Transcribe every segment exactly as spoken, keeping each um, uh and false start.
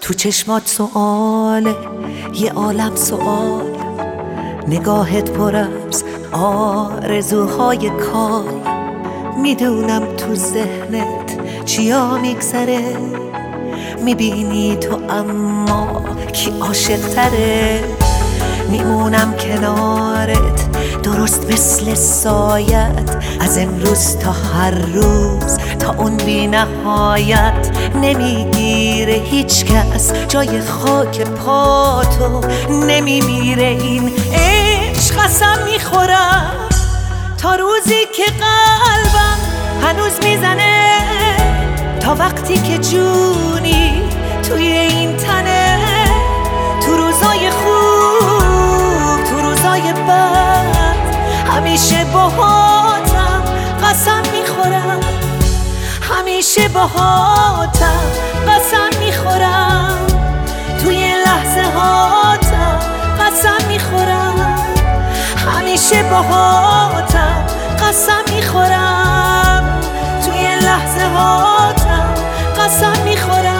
تو چشمات سؤاله، یه عالم سؤال، نگاهت پر از آرزوهای کال. میدونم تو ذهنت چیا میگذره، میبینی تو اما کی عاشق تره. میمونم کنارت درست مثل سایت، از امروز تا هر روز تا اون بی نهایت. نمیگیره هیچ کس جای خاک پاتو، نمیمیره این عشق. قسم میخورم تا روزی که قلبم هنوز میزنه، تا وقتی که جونی توی این تنه. تو روزای خوب تو روزای بد همیشه باهاتم، قسم میخورم همیشه باهاتم، قسم میخورم توی لحظه هاتم، قسم میخورم همیشه باهاتم، قسم میخورم توی لحظه هاتم، قسم میخورم.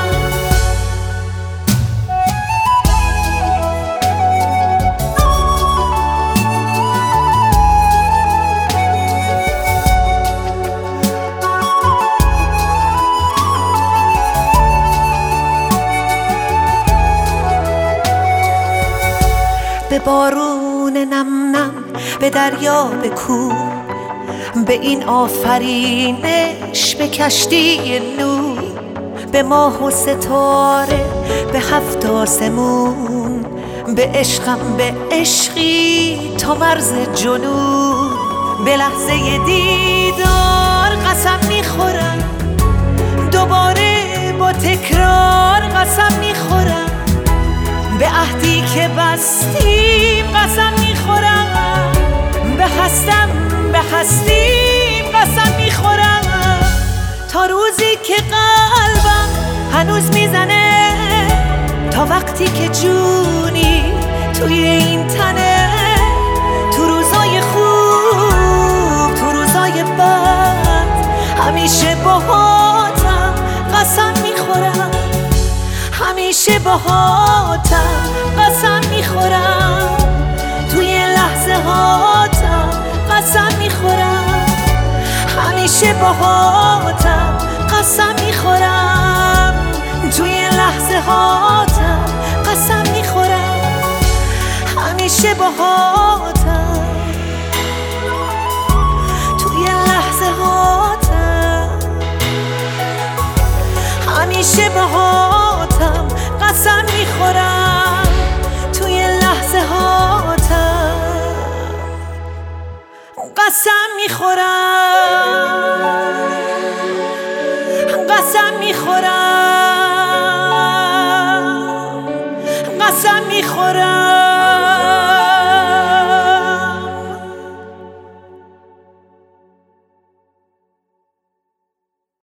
به بارون نم نم، به دریا، به کوه، به این آفرینش، به کشتی نور، به ماه و ستاره، به هفت آسمون، به عشقم، به عشقی تا مرز جنون. به لحظه دیدار قسم میخورم، دوباره با تکرار قسم میخورم، به عهدی که بستیم قسم میخورم، به هستم به هستیم قسم میخورم. تا روزی که قلبم هنوز میزنه، تا وقتی که جونی توی این تنه. تو روزای خوب تو روزای بد همیشه باهاتم، قسم میخورم همیشه باهاتم، قسم میخورم توی لحظه هاتم، قسم میخورم همیشه باهاتم، قسم میخورم توی لحظه هاتم، قسم میخورم همیشه باهاتم توی لحظه هاتم، همیشه باهاتم، قسم میخورم توی لحظه هاتم، قسم میخورم.